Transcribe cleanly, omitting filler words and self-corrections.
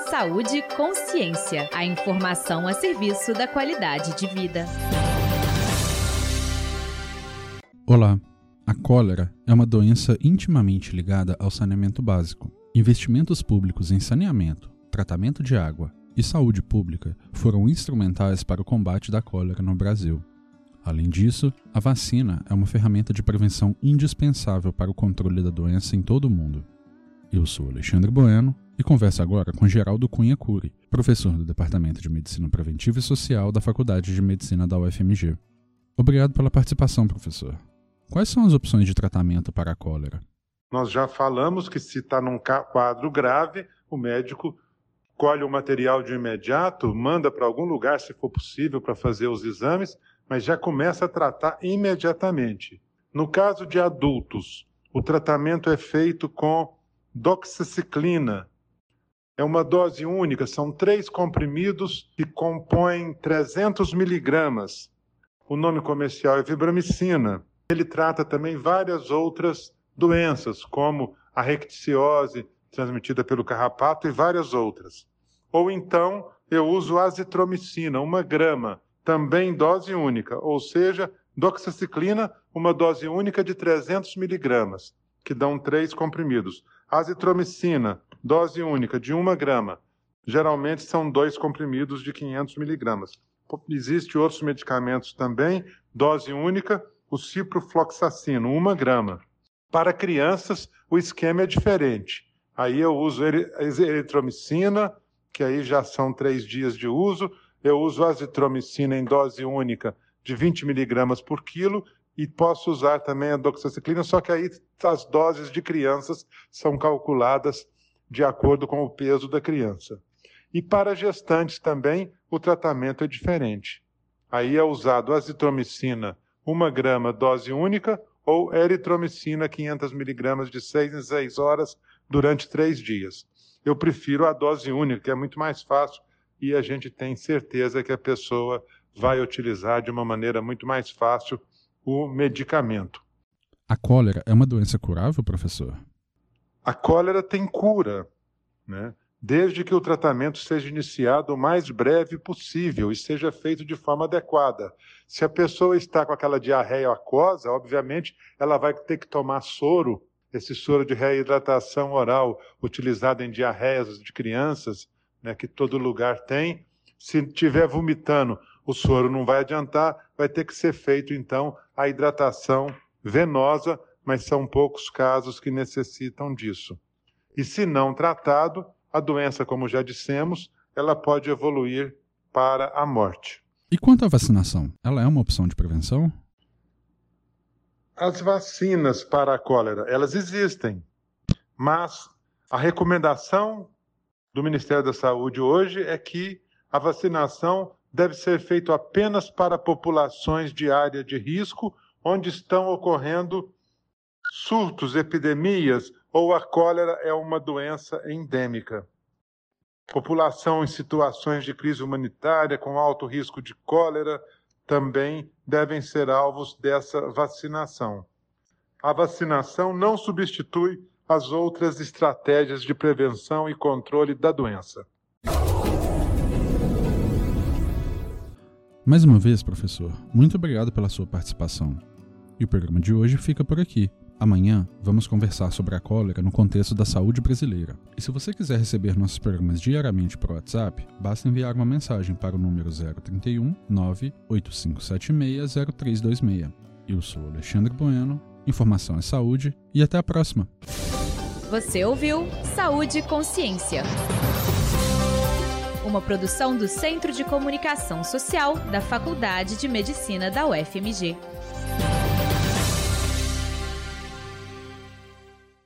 Saúde e Consciência. A informação a serviço da qualidade de vida. Olá. A cólera é uma doença intimamente ligada ao saneamento básico. Investimentos públicos em saneamento, tratamento de água e saúde pública foram instrumentais para o combate da cólera no Brasil. Além disso, a vacina é uma ferramenta de prevenção indispensável para o controle da doença em todo o mundo. Eu sou Alexandre Bueno e converso agora com Geraldo Cunha Cury, professor do Departamento de Medicina Preventiva e Social da Faculdade de Medicina da UFMG. Obrigado pela participação, professor. Quais são as opções de tratamento para a cólera? Nós já falamos que se está num quadro grave, o médico colhe o material de imediato, manda para algum lugar, se for possível, para fazer os exames, mas já começa a tratar imediatamente. No caso de adultos, o tratamento é feito com doxiciclina. É uma dose única, são 3 comprimidos que compõem 300 miligramas. O nome comercial é vibramicina. Ele trata também várias outras doenças, como a rickettsiose, transmitida pelo carrapato, e várias outras. Ou então, eu uso azitromicina, 1 grama, também dose única, ou seja, doxiciclina, uma dose única de 300 miligramas, que dão 3 comprimidos. Azitromicina, dose única de 1 grama, geralmente são 2 comprimidos de 500 miligramas. Existem outros medicamentos também, dose única, o ciprofloxacino, 1 grama. Para crianças, o esquema é diferente. Aí eu uso eritromicina, que aí já são 3 dias de uso. Eu uso azitromicina em dose única de 20 miligramas por quilo e posso usar também a doxiciclina, só que aí as doses de crianças são calculadas de acordo com o peso da criança. E para gestantes também, o tratamento é diferente. Aí é usado azitromicina 1 grama dose única ou eritromicina 500 miligramas de 6 em 6 horas durante 3 dias. Eu prefiro a dose única, que é muito mais fácil e a gente tem certeza que a pessoa vai utilizar de uma maneira muito mais fácil o medicamento. A cólera é uma doença curável, professor? A cólera tem cura, né? Desde que o tratamento seja iniciado o mais breve possível e seja feito de forma adequada. Se a pessoa está com aquela diarreia aquosa, obviamente ela vai ter que tomar soro, esse soro de reidratação oral utilizado em diarreias de crianças, né, que todo lugar tem. Se estiver vomitando, o soro não vai adiantar, vai ter que ser feito então a hidratação venosa, mas são poucos casos que necessitam disso. E se não tratado, a doença, como já dissemos, ela pode evoluir para a morte. E quanto à vacinação? Ela é uma opção de prevenção? As vacinas para a cólera, elas existem, mas a recomendação do Ministério da Saúde hoje é que a vacinação deve ser feita apenas para populações de área de risco, onde estão ocorrendo surtos, epidemias, ou a cólera é uma doença endêmica. População em situações de crise humanitária, com alto risco de cólera, também devem ser alvos dessa vacinação. A vacinação não substitui as outras estratégias de prevenção e controle da doença. Mais uma vez, professor, muito obrigado pela sua participação. E o programa de hoje fica por aqui. Amanhã vamos conversar sobre a cólera no contexto da saúde brasileira. E se você quiser receber nossos programas diariamente por WhatsApp, basta enviar uma mensagem para o número 031 98576 0326. Eu sou Alexandre Bueno, informação é saúde e até a próxima. Você ouviu Saúde e Consciência. Uma produção do Centro de Comunicação Social da Faculdade de Medicina da UFMG.